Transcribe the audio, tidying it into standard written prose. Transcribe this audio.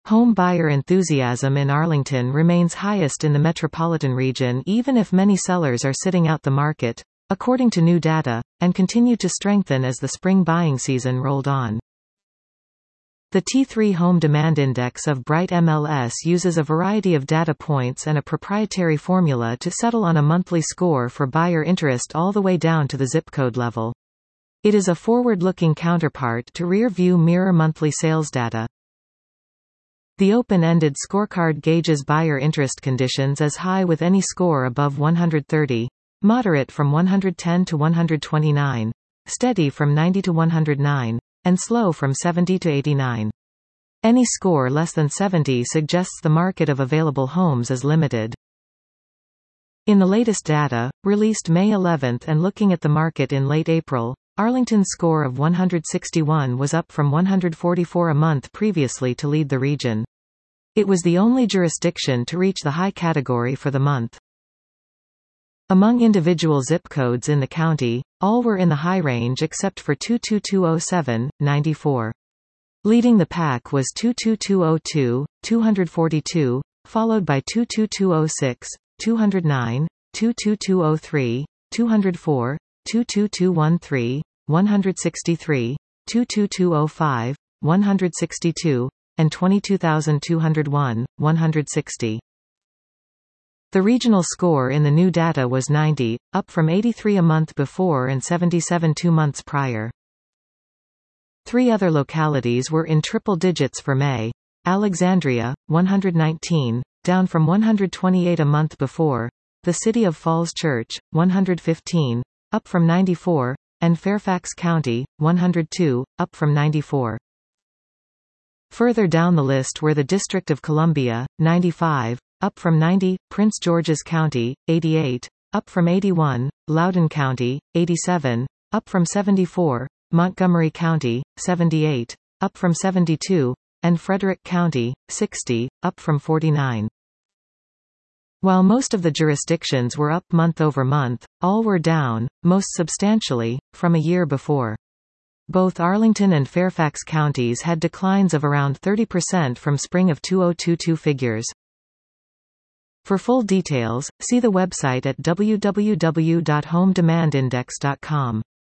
Home buyer enthusiasm in Arlington remains highest in the metropolitan region even if many sellers are sitting out the market, according to new data, and continued to strengthen as the spring buying season rolled on. The T3 Home Demand Index of Bright MLS uses a variety of data points and a proprietary formula to settle on a monthly score for buyer interest all the way down to the zip code level. It is a forward-looking counterpart to rear-view mirror monthly sales data. The open-ended scorecard gauges buyer interest conditions as high with any score above 130, moderate from 110 to 129, steady from 90 to 109, and slow from 70 to 89. Any score less than 70 suggests the market of available homes is limited. In the latest data, released May 11 and looking at the market in late April, Arlington's score of 161 was up from 144 a month previously to lead the region. It was the only jurisdiction to reach the high category for the month. Among individual zip codes in the county, all were in the high range except for 22207, 94. Leading the pack was 22202, 242, followed by 22206, 209, 22203, 204, 22213, 163, 22205, 162, and 22201, 160. The regional score in the new data was 90, up from 83 a month before and 77 2 months prior. 3 other localities were in triple digits for May. Alexandria, 119, down from 128 a month before, the City of Falls Church, 115, up from 94, and Fairfax County, 102, up from 94. Further down the list were the District of Columbia, 95, up from 90, Prince George's County, 88, up from 81, Loudoun County, 87, up from 74, Montgomery County, 78, up from 72, and Frederick County, 60, up from 49. While most of the jurisdictions were up month over month, all were down, most substantially, from a year before. Both Arlington and Fairfax counties had declines of around 30% from spring of 2022 figures. For full details, see the website at www.homedemandindex.com.